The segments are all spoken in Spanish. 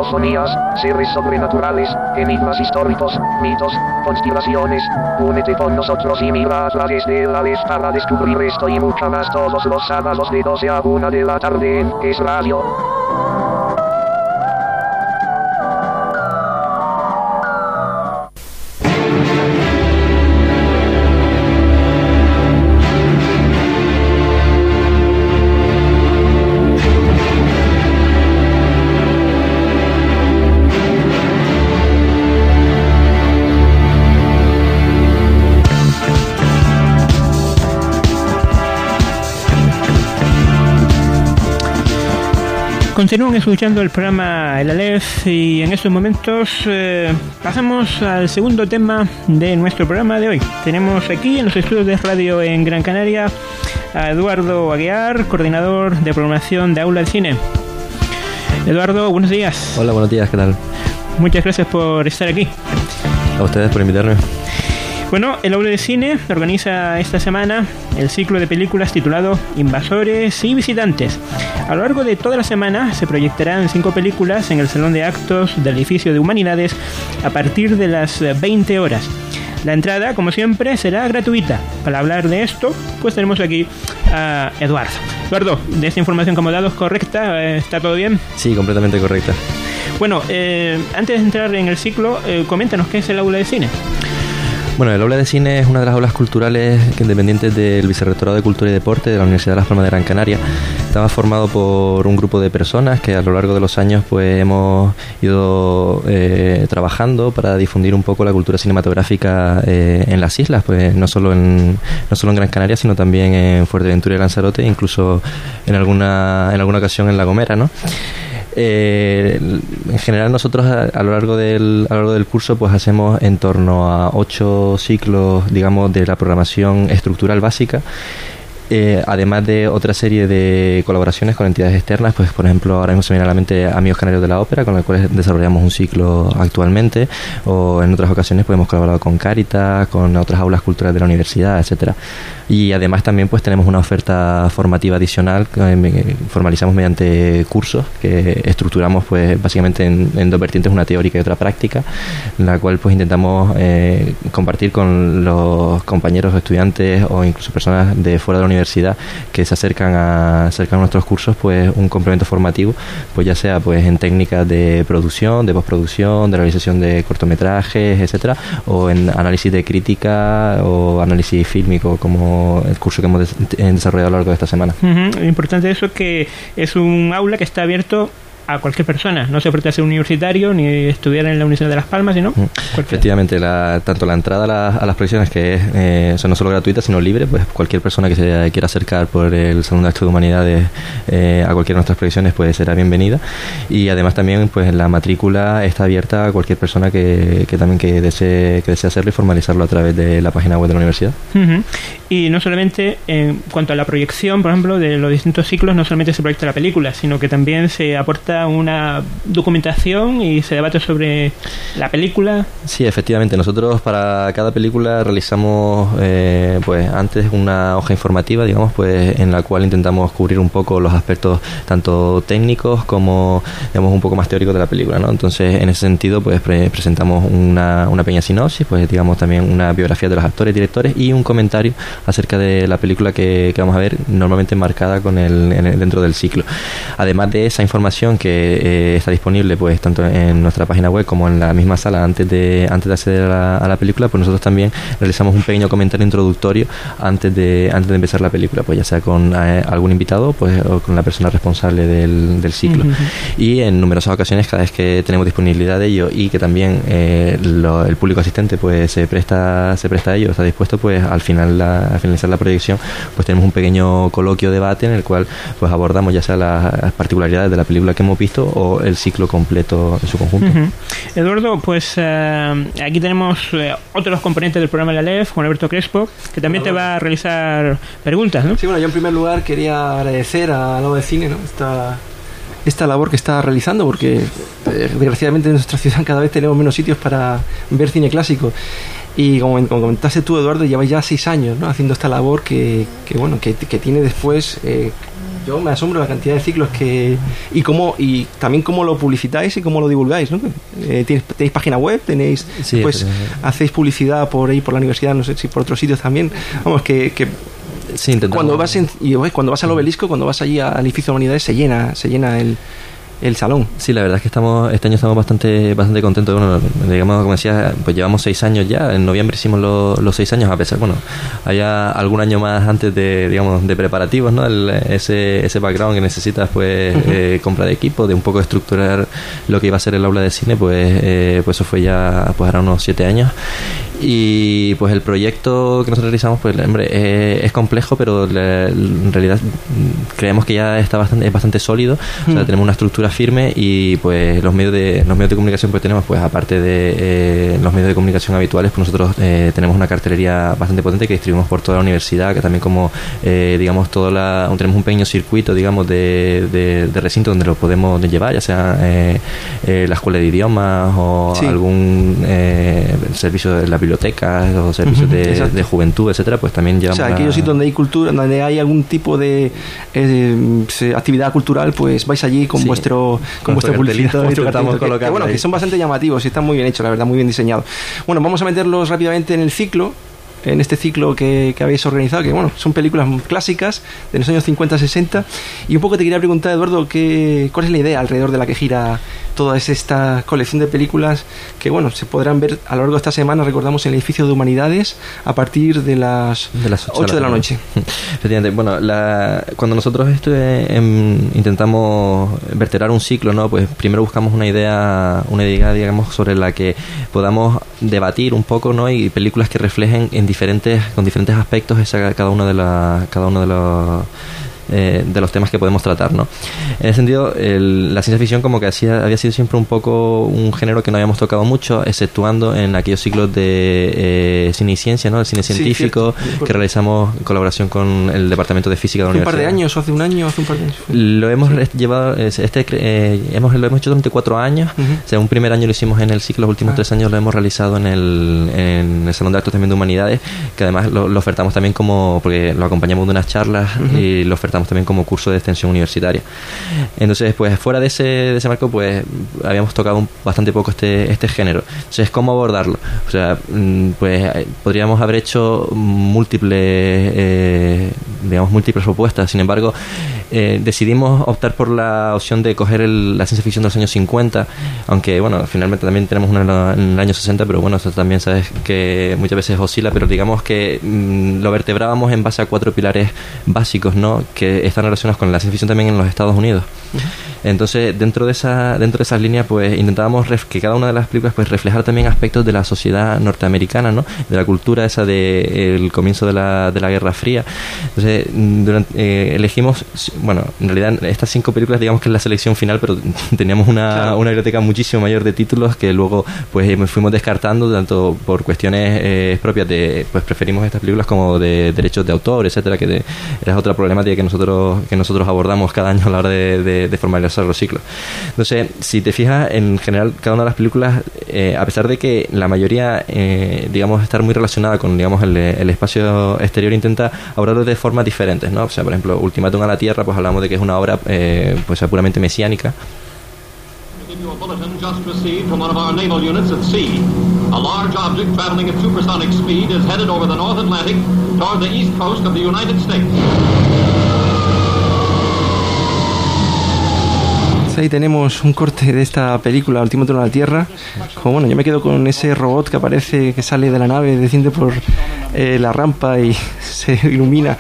psicofonías, seres sobrenaturales, enigmas históricos, mitos, conspiraciones. Únete con nosotros y mira a través de la luz para descubrir esto y mucho más todos los sábados de 12 a 1 de la tarde en Es Radio. Continúan escuchando el programa El Aleph y en estos momentos pasamos al segundo tema de nuestro programa de hoy. Tenemos aquí en los estudios de radio en Gran Canaria a Eduardo Aguiar, coordinador de programación de Aula de Cine. Eduardo, buenos días. Hola, buenos días, ¿qué tal? Muchas gracias por estar aquí. A ustedes por invitarme. Bueno, el Aula de Cine organiza esta semana el ciclo de películas titulado Invasores y Visitantes. A lo largo de toda la semana se proyectarán 5 películas en el Salón de Actos del Edificio de Humanidades a partir de las 20 horas. La entrada, como siempre, será gratuita. Para hablar de esto, pues tenemos aquí a Eduardo. Eduardo, ¿de esta información que hemos dado es correcta? ¿Está todo bien? Sí, completamente correcta. Bueno, antes de entrar en el ciclo, coméntanos qué es el Aula de Cine. Bueno, el Aula de Cine es una de las aulas culturales independientes del Vicerrectorado de Cultura y Deporte de la Universidad de Las Palmas de Gran Canaria. Estaba formado por un grupo de personas que a lo largo de los años pues hemos ido trabajando para difundir un poco la cultura cinematográfica en las islas, pues no solo en Gran Canaria, sino también en Fuerteventura y Lanzarote, incluso en alguna ocasión en La Gomera, ¿no? En general nosotros a lo largo del curso pues hacemos en torno a 8 ciclos, digamos, de la programación estructural básica. Además de otra serie de colaboraciones con entidades externas, pues por ejemplo ahora mismo se me viene a la mente Amigos Canarios de la Ópera, con el cual desarrollamos un ciclo actualmente, o en otras ocasiones pues hemos colaborado con Cáritas, con otras aulas culturales de la universidad, etcétera. Y además también pues tenemos una oferta formativa adicional que formalizamos mediante cursos que estructuramos pues básicamente en 2 vertientes, una teórica y otra práctica, en la cual pues intentamos compartir con los compañeros estudiantes o incluso personas de fuera de la universidad que se acercan a nuestros cursos pues un complemento formativo, pues ya sea pues en técnicas de producción, de postproducción, de realización de cortometrajes, etcétera, o en análisis de crítica o análisis fílmico, como el curso que hemos desarrollado a lo largo de esta semana. Lo importante de eso es que es un aula que está abierto a cualquier persona, no se pretende ser universitario ni estudiar en la Universidad de Las Palmas, sino efectivamente, tanto la entrada a las proyecciones, que son no solo gratuitas sino libre, pues cualquier persona que se quiera acercar por el Salón de Actos de Humanidades a cualquiera de nuestras proyecciones pues será bienvenida, y además también pues la matrícula está abierta a cualquier persona que desee hacerlo y formalizarlo a través de la página web de la universidad. Y no solamente en cuanto a la proyección, por ejemplo, de los distintos ciclos, no solamente se proyecta la película, sino que también se aporta una documentación y se debate sobre la película. Sí, efectivamente. Nosotros para cada película realizamos pues antes una hoja informativa, digamos, pues en la cual intentamos cubrir un poco los aspectos tanto técnicos como, digamos, un poco más teóricos de la película, ¿no? Entonces, en ese sentido, pues presentamos una pequeña sinopsis, pues digamos también una biografía de los actores y directores y un comentario acerca de la película que vamos a ver, normalmente marcada con dentro del ciclo. Además de esa información que está disponible pues tanto en nuestra página web como en la misma sala antes de acceder a la película, pues nosotros también realizamos un pequeño comentario introductorio antes de empezar la película, pues ya sea con algún invitado pues o con la persona responsable del ciclo. Y en numerosas ocasiones, cada vez que tenemos disponibilidad de ello y que también el público asistente pues se presta a ello, está dispuesto, pues al finalizar la proyección pues tenemos un pequeño coloquio debate en el cual pues abordamos ya sea las particularidades de la película que hemos visto o el ciclo completo en su conjunto. Eduardo, pues aquí tenemos otros componentes del programa de la LEF, Juan Alberto Crespo, que también te va a realizar preguntas, ¿no? Sí, bueno, yo en primer lugar quería agradecer a Aula de Cine, ¿no?, esta labor que está realizando, porque desgraciadamente en nuestra ciudad cada vez tenemos menos sitios para ver cine clásico. Y como comentaste tú, Eduardo, llevas ya 6 años, ¿no?, haciendo esta labor que tiene después Yo me asombro la cantidad de ciclos y también cómo lo publicitáis y cómo lo divulgáis, ¿no? Tenéis página web, después hacéis publicidad por ahí por la universidad, no sé si por otros sitios también. Vamos, que sí, cuando vas al Obelisco, cuando vas allí al edificio de Humanidades, se llena el salón. Sí, la verdad es que este año estamos bastante contentos. Bueno, digamos, como decía, pues llevamos 6 años ya. En noviembre hicimos los 6 años, a pesar, bueno, haya algún año más antes de preparativos, ¿no? Ese background que necesitas, pues, compra de equipo, de un poco estructurar lo que iba a ser el aula de cine, pues eso fue ya, pues ahora unos 7 años. Y pues el proyecto que nosotros realizamos, pues hombre, es complejo, pero en realidad creemos que ya es bastante sólido. O sea, tenemos una estructura firme y pues los medios de comunicación que tenemos, pues aparte de los medios de comunicación habituales, pues nosotros tenemos una cartelería bastante potente que distribuimos por toda la universidad, que también como digamos tenemos un pequeño circuito, digamos, de recinto donde lo podemos llevar, ya sea la escuela de idiomas o algún servicio de la bibliotecas o servicios de juventud, etcétera, pues también llevamos. O sea, aquellos sitios donde hay cultura, donde hay algún tipo de actividad cultural, pues vais allí con vuestro publicito que son bastante llamativos y están muy bien hechos, la verdad, muy bien diseñados. Bueno, vamos a meterlos rápidamente en este ciclo que habéis organizado, que bueno, son películas clásicas de los años 50-60, y un poco te quería preguntar, Eduardo, ¿cuál es la idea alrededor de la que gira toda esta colección de películas que bueno, se podrán ver a lo largo de esta semana, recordamos, en el edificio de Humanidades a partir de las 8 de la noche? Efectivamente, bueno, cuando nosotros intentamos vertebrar un ciclo, ¿no? Pues primero buscamos una idea, digamos, sobre la que podamos debatir un poco, ¿no? Y películas que reflejen con diferentes aspectos cada uno de los temas que podemos tratar, ¿no? En ese sentido, la ciencia ficción como que había sido siempre un poco un género que no habíamos tocado mucho, exceptuando en aquellos ciclos de cine y ciencia, ¿no? El cine científico, que realizamos en colaboración con el Departamento de Física de la Universidad. ¿Hace un par de años o hace un año o hace un par de años? Lo hemos llevado, lo hemos hecho durante 4 años. O sea, un primer año lo hicimos en el ciclo, los últimos 3 años lo hemos realizado en el Salón de Actos también de Humanidades, que además lo ofertamos también porque lo acompañamos de unas charlas y lo ofertamos también como curso de extensión universitaria. Entonces, pues fuera de ese marco, pues habíamos tocado bastante poco este género. Entonces, ¿cómo abordarlo? O sea, pues podríamos haber hecho múltiples propuestas. Sin embargo, decidimos optar por la opción de coger la ciencia ficción de los años 50, aunque bueno, finalmente también tenemos una en el año 60, pero bueno, eso también sabes que muchas veces oscila, pero digamos que lo vertebrábamos en base a 4 pilares básicos, ¿no? Que están relacionados con la ciencia ficción también en los Estados Unidos. Entonces, dentro de esas líneas, pues intentábamos que cada una de las películas pues reflejar también aspectos de la sociedad norteamericana, ¿no? De la cultura esa del comienzo de la Guerra Fría. Entonces, elegimos, bueno, en realidad estas 5 películas, digamos que es la selección final, pero teníamos una biblioteca muchísimo mayor de títulos que luego pues fuimos descartando, tanto por cuestiones propias de, pues preferimos estas películas, como de derechos de autor, etcétera, que era otra problemática que nosotros abordamos cada año a la hora de formalizar los ciclos. Entonces, si te fijas, en general cada una de las películas, a pesar de que la mayoría digamos estar muy relacionada con, digamos, el espacio exterior, intenta abordarlo de formas diferentes, ¿no? O sea, por ejemplo, Ultimátum a la Tierra, pues hablamos de que es una obra pues puramente mesiánica. Just received from one of our naval units at sea. A large object traveling at supersonic speed is headed over the North Atlantic toward the east coast of the United States. Ahí tenemos un corte de esta película, Ultimátum a la Tierra. Como bueno, yo me quedo con ese robot que aparece, que sale de la nave, desciende por la rampa y se ilumina.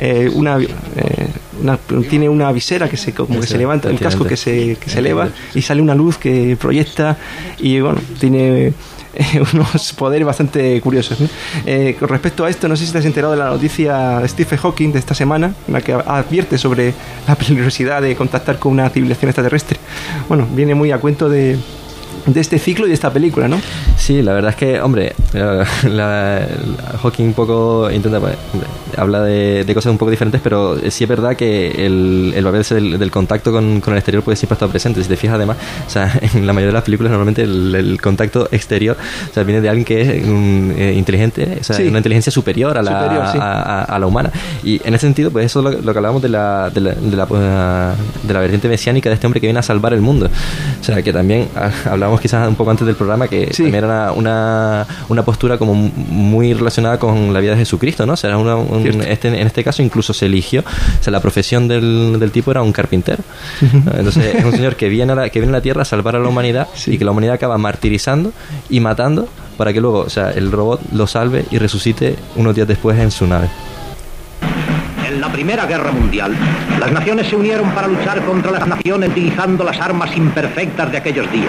Tiene una visera que se levanta, el casco que se eleva y sale una luz que proyecta, y bueno, tiene unos poderes bastante curiosos, ¿no? Con respecto a esto, no sé si te has enterado de la noticia de Stephen Hawking de esta semana, en la que advierte sobre la peligrosidad de contactar con una civilización extraterrestre. Bueno, viene muy a cuento de este ciclo y de esta película, ¿no? Sí, la verdad es que, hombre, Hawking un poco intenta, pues, hombre, habla de cosas un poco diferentes, pero sí es verdad que el papel del contacto con el exterior pues siempre ha estado presente. Si te fijas, además, o sea, en la mayoría de las películas normalmente el contacto exterior, o sea, viene de alguien que es inteligente, o sea, una inteligencia superior a la humana. Y en ese sentido, pues eso es lo que hablábamos de la vertiente mesiánica de este hombre que viene a salvar el mundo. O sea, que también hablábamos quizás un poco antes del programa que también era una postura como muy relacionada con la vida de Jesucristo, ¿no? O sea, en este caso incluso se eligió, o sea, la profesión del tipo era un carpintero. Entonces es un señor que viene a la Tierra a salvar a la humanidad y que la humanidad acaba martirizando y matando para que luego, o sea, el robot lo salve y resucite unos días después en su nave. En la Primera Guerra Mundial, las naciones se unieron para luchar contra las naciones utilizando las armas imperfectas de aquellos días.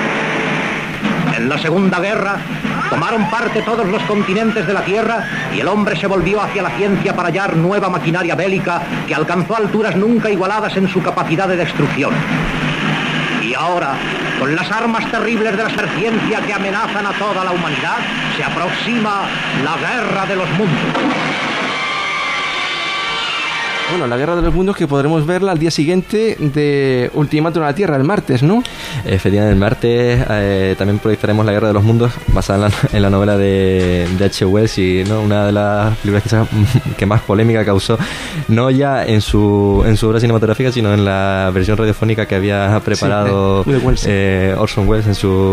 En la Segunda Guerra, tomaron parte todos los continentes de la Tierra y el hombre se volvió hacia la ciencia para hallar nueva maquinaria bélica que alcanzó alturas nunca igualadas en su capacidad de destrucción. Y ahora, con las armas terribles de la serciencia que amenazan a toda la humanidad, se aproxima la Guerra de los Mundos. Bueno, la Guerra de los Mundos que podremos verla al día siguiente de Ultimátum a la Tierra, el martes, ¿no? Efectivamente, el martes también proyectaremos la Guerra de los Mundos basada en la novela de H. Wells y, ¿no?, una de las películas que más polémica causó, no ya en su obra cinematográfica, sino en la versión radiofónica que había preparado Orson Welles en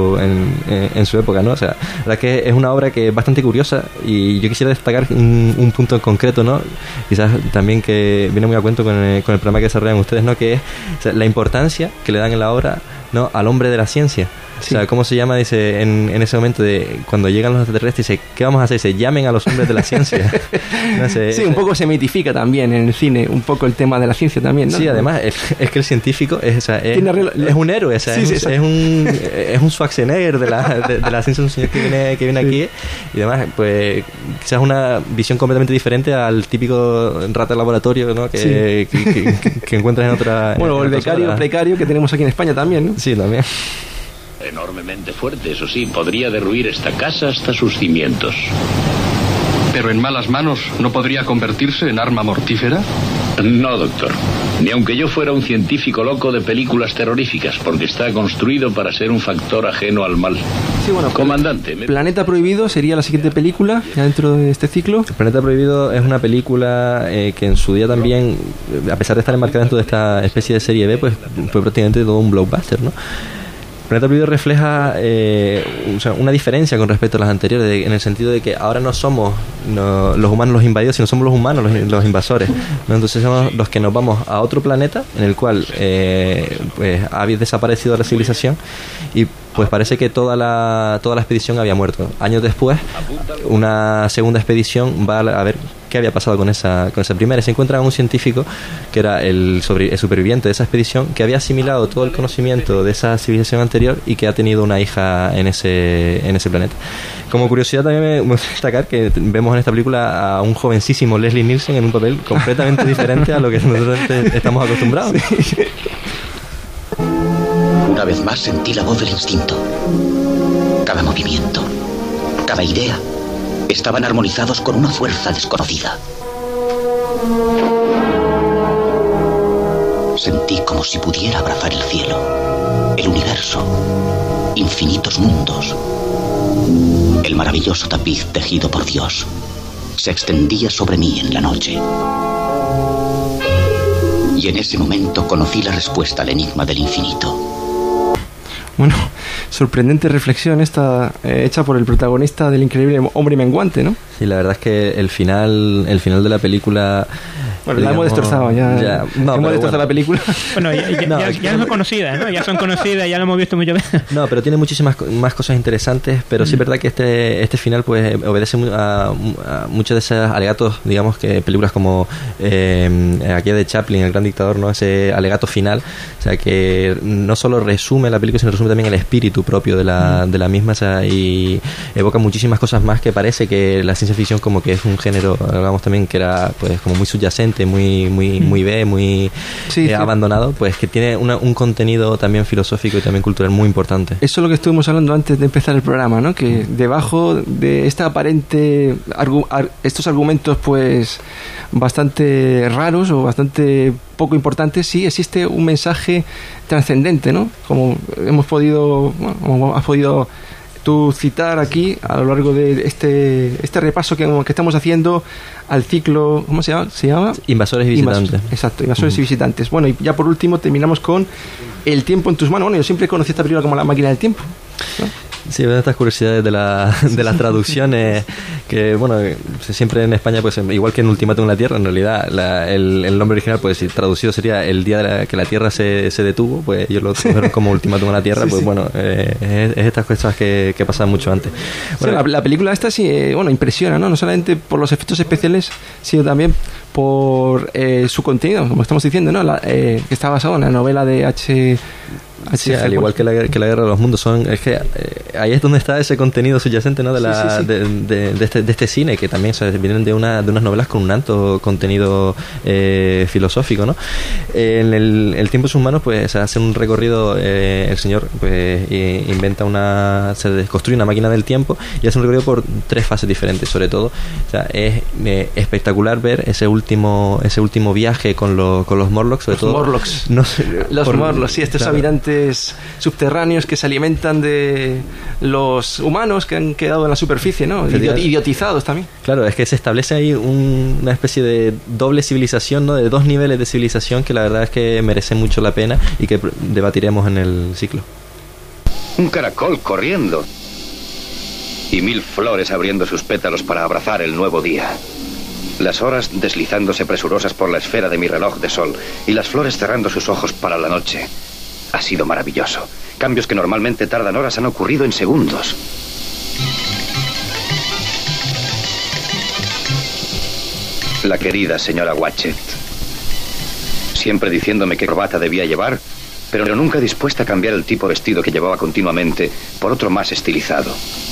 su época, ¿no? O sea, la verdad que es una obra que es bastante curiosa y yo quisiera destacar un punto en concreto, ¿no? Quizás también que viene muy a cuento con el programa que desarrollan ustedes, ¿no? Que es, o sea, la importancia que le dan en la obra, ¿no?, al hombre de la ciencia. Sí. O sea, ¿cómo se llama? Dice, en ese momento de cuando llegan los extraterrestres, dice, ¿qué vamos a hacer? Dice, llamen a los hombres de la ciencia. No sé, sí, un poco se mitifica también en el cine, un poco el tema de la ciencia también, ¿no? Sí, además, es que el científico es un héroe, o sea, es un Schwarzenegger de la ciencia, un señor que viene aquí, y además, pues, quizás una visión completamente diferente al típico rata de laboratorio, ¿no? Que encuentras en otra... Bueno, el becario precario que tenemos aquí en España también, ¿no? Sí, también. Enormemente fuerte, eso sí, podría derruir esta casa hasta sus cimientos. ¿Pero en malas manos no podría convertirse en arma mortífera? No, doctor. Ni aunque yo fuera un científico loco de películas terroríficas, porque está construido para ser un factor ajeno al mal. Sí, bueno, comandante. Planeta Prohibido sería la siguiente película ya dentro de este ciclo. Planeta Prohibido es una película que en su día también, a pesar de estar enmarcada dentro de esta especie de serie B, pues fue prácticamente todo un blockbuster, ¿no? Planeta Prohibido refleja una diferencia con respecto a las anteriores, en el sentido de que ahora no somos los humanos los invadidos, sino somos los humanos los invasores, ¿no? Entonces somos los que nos vamos a otro planeta en el cual pues ha desaparecido la civilización y pues parece que toda la expedición había muerto. Años después, una segunda expedición va a ver qué había pasado con esa primera. Se encuentra un científico que era el superviviente de esa expedición, que había asimilado todo el conocimiento de esa civilización anterior y que ha tenido una hija en ese planeta. Como curiosidad también me gusta destacar que vemos en esta película a un jovencísimo Leslie Nielsen en un papel completamente diferente a lo que nosotros estamos acostumbrados. Sí. Una vez más sentí la voz del instinto. Cada movimiento, cada idea, estaban armonizados con una fuerza desconocida. Sentí como si pudiera abrazar el cielo, el universo, infinitos mundos. El maravilloso tapiz tejido por Dios se extendía sobre mí en la noche. Y en ese momento conocí la respuesta al enigma del infinito. Bueno, sorprendente reflexión esta hecha por el protagonista del increíble Hombre Menguante, ¿no? Sí, la verdad es que el final de la película... Bueno, la hemos destrozado ya. No, hemos destrozado la película. Bueno, ya son conocidas, ¿no? Ya son conocidas, ya lo hemos visto mucho veces. No, pero tiene muchísimas más cosas interesantes, pero sí es verdad que este final pues obedece a muchos de esos alegatos, digamos, que películas como aquella de Chaplin, El Gran Dictador, ¿no? Ese alegato final, o sea, que no solo resume la película, sino resume también el espíritu propio de la misma, o sea, y evoca muchísimas cosas más que parece que la ciencia ficción como que es un género, hablamos también que era pues como muy subyacente inocente, muy B, muy abandonado, pues que tiene un contenido también filosófico y también cultural muy importante. Eso es lo que estuvimos hablando antes de empezar el programa, ¿no? Que debajo de esta aparente estos argumentos pues bastante raros o bastante poco importantes, sí existe un mensaje trascendente, ¿no? Como como has podido tú citar aquí a lo largo de este repaso que estamos haciendo al ciclo, ¿cómo se llama? Invasores y visitantes. Exacto, Invasores y visitantes. Bueno, y ya por último terminamos con El tiempo en tus manos. Bueno, yo siempre conocí esta película como La máquina del tiempo, ¿no? Sí, estas curiosidades de las traducciones que, bueno, siempre en España, pues igual que en Ultimátum en la Tierra, en realidad el nombre original, pues si traducido sería El día que la Tierra se detuvo, pues ellos lo tradujeron como Ultimátum en la Tierra, pues bueno, es estas cosas que pasan mucho antes. Bueno, la película esta sí, impresiona, ¿no? No solamente por los efectos especiales, sino también por su contenido, como estamos diciendo, ¿no? Que está basado en la novela de H. Sí, al igual que la Guerra de los Mundos, es que ahí es donde está ese contenido subyacente, ¿no? De este cine, que también vienen de unas novelas con un alto contenido filosófico, ¿no? En el tiempo subhumano, pues se hace un recorrido, el señor pues se construye una máquina del tiempo y hace un recorrido por 3 fases diferentes, sobre todo. O sea, es espectacular ver ese último viaje con los Morlocks, sobre todo. Morlocks. Los Morlocks, sí, estos habitantes subterráneos que se alimentan de los humanos que han quedado en la superficie, ¿no? Idiotizados también. Claro, es que se establece ahí una especie de doble civilización, ¿no? De 2 niveles de civilización que la verdad es que merece mucho la pena y que debatiremos en el ciclo. Un caracol corriendo y 1000 flores abriendo sus pétalos para abrazar el nuevo día. Las horas deslizándose presurosas por la esfera de mi reloj de sol y las flores cerrando sus ojos para la noche. Ha sido maravilloso. Cambios que normalmente tardan horas han ocurrido en segundos. La querida señora Watchet, siempre diciéndome qué corbata debía llevar, pero nunca dispuesta a cambiar el tipo de vestido que llevaba continuamente por otro más estilizado.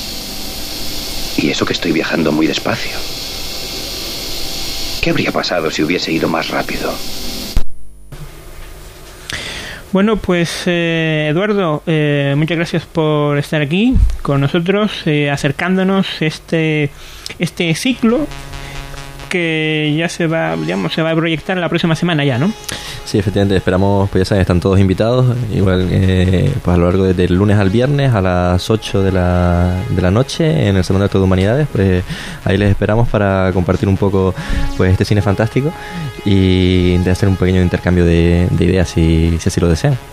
Y eso que estoy viajando muy despacio. ¿Qué habría pasado si hubiese ido más rápido? Bueno, pues Eduardo, muchas gracias por estar aquí con nosotros, acercándonos este ciclo que ya se va a proyectar la próxima semana ya, ¿no? Sí, efectivamente, esperamos, pues ya saben, están todos invitados, igual pues a lo largo del lunes al viernes a las 8 de la noche en el Salón de Actos de Humanidades, pues ahí les esperamos para compartir un poco pues este cine fantástico y de hacer un pequeño intercambio de ideas si así lo desean.